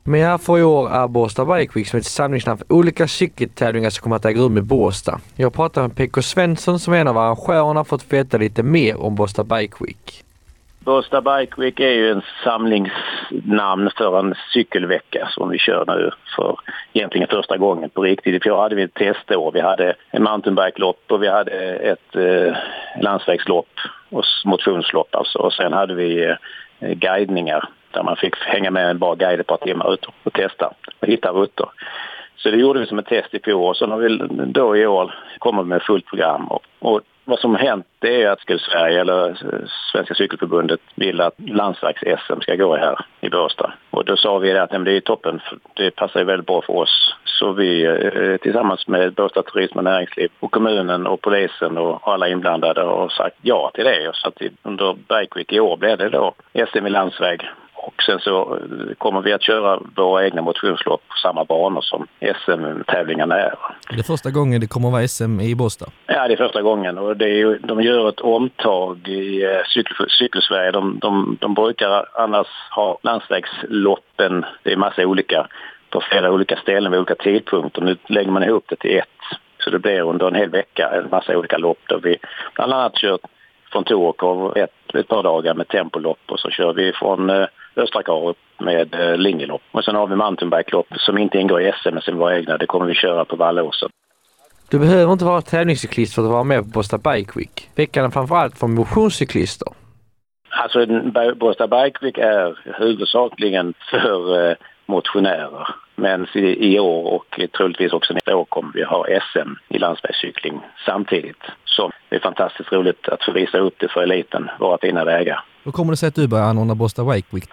Men här för i år är Båstad Bike Week som ett samlingsnamn för olika cykeltävlingar som kommer att äga rum i Båstad. Jag pratar med Pekko Svensson som är en av arrangörerna för att veta lite mer om Båstad Bike Week. Båstad Bike Week är ju en samlingsnamn för en cykelvecka som vi kör nu för egentligen första gången på riktigt. I fjol hade vi ett testår, vi hade en mountainbike-lopp och vi hade ett landsvägslopp och motionslopp alltså. Och sen hade vi guidningar där man fick hänga med en bra guide ett par timmar ut och testa och hitta rutter. Så det gjorde vi som ett test i fjol och så har vi då i år kommit med fullt program. Och vad som har hänt är att Sverige eller Svenska cykelförbundet vill att landsvägs-SM ska gå här i Båstad. Och då sa vi att det är toppen, det passar ju väldigt bra för oss. Så vi tillsammans med Båstad Turism och Näringsliv och kommunen och polisen och alla inblandade har sagt ja till det. Så att under Bike Week i år blev det då SM i landsväg. Och sen så kommer vi att köra våra egna motionslopp på samma banor som SM-tävlingarna är. Är det första gången det kommer att vara SM i Båstad? Ja, det är första gången. Och det är ju, de gör ett omtag i Cykelsverige. De brukar annars ha landsvägsloppen. Det är massa olika på flera olika ställen vid olika tidpunkter. Nu lägger man ihop det till ett. Så det blir under en hel vecka en massa olika lopp. Där vi bland annat kört från Torekov ett par dagar med tempolopp. Och så kör vi från Östra Karup med linjelopp. Och sen har vi mountainbike-lopp som inte ingår i SM men som var egna. Det kommer vi köra på Vallåsen. Du behöver inte vara tävlingscyklist för att vara med på Båstad Bike Week. Veckan är framförallt för motionscyklister. Alltså Båstad Bike Week är huvudsakligen för motionärer. Men i år och troligtvis också nästa år kommer vi ha SM i landsvägscykling samtidigt. Så det är fantastiskt roligt att få visa upp det för eliten, våra fina vägar. Hur kommer det sig att du börjar anordna Båstad Bike Week?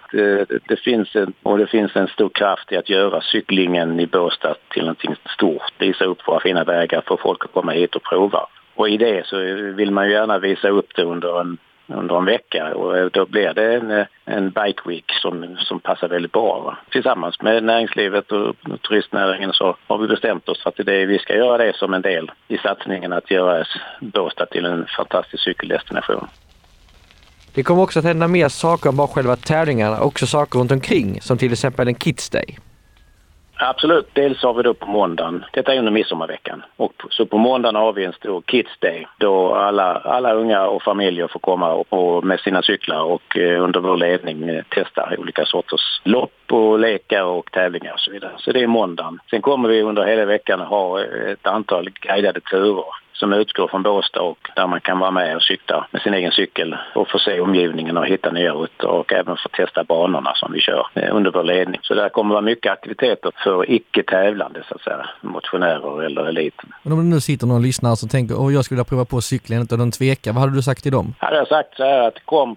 Det finns en stor kraft i att göra cyklingen i Båstad till någonting stort. Visa upp våra fina vägar för folk att komma hit och prova. Och i det så vill man ju gärna visa upp det under en vecka och då blir det en bike week som passar väldigt bra. Tillsammans med näringslivet och turistnäringen så har vi bestämt oss att vi ska göra det som en del i satsningen att göra Båstad till en fantastisk cykeldestination. Det kommer också att hända mer saker än bara själva tävlingarna, också saker runt omkring som till exempel en Kids Day. Absolut, dels har vi då på måndagen, detta är under midsommarveckan, och så på måndagen har vi en stor Kids Day då alla unga och familjer får komma och med sina cyklar och under vår ledning testa olika sorters lopp och lekar och tävlingar och så vidare. Så det är måndagen. Sen kommer vi under hela veckan ha ett antal guidade turer som utgår från Båstad och där man kan vara med och cykla med sin egen cykel och få se omgivningen och hitta nya rutter och även få testa banorna som vi kör under vår ledning. Så där kommer vara mycket aktiviteter för icke-tävlande så att säga, motionärer eller eliten. Men om det nu sitter någon lyssnare som tänker jag skulle vilja prova på cykeln och de tvekar, vad hade du sagt till dem? Jag hade sagt så här att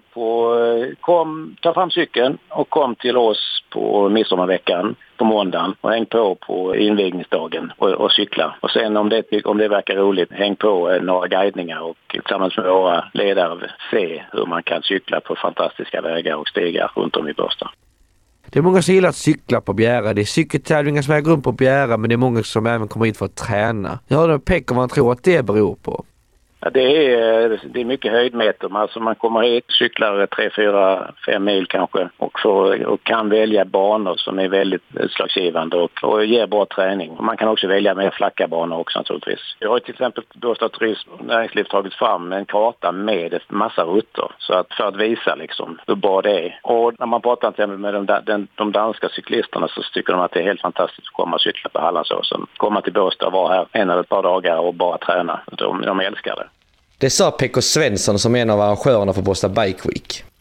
ta fram cykeln och kom till oss på midsommarveckan på måndagen och häng på invigningsdagen och cykla. Och sen om det verkar roligt, häng på några guidningar och tillsammans med våra ledare se hur man kan cykla på fantastiska vägar och stigar runt om i Båstad. Det är många som gillar att cykla på Bjära. Det är cykeltävlingar som äger rum på Bjära men det är många som även kommer hit för att träna. Jag hörde Pekko vad man tror att det beror på. Ja, det är mycket höjdmeter. Alltså man kommer hit, cyklar 3, 4, 5 mil kanske och kan välja banor som är väldigt utslagsgivande och ger bra träning. Man kan också välja mer flacka banor också naturligtvis. Jag har till exempel Båstad Turism och Näringsliv tagit fram en karta med en massa rutter för att visa liksom hur bra det är. Och när man pratar till exempel med de danska cyklisterna så tycker de att det är helt fantastiskt att komma och cykla på Hallandsåsen. Komma till Båstad och vara här en eller ett par dagar och bara träna. De älskar det. Det sa Pekko Svensson som en av arrangörerna för Båstad Bike Week.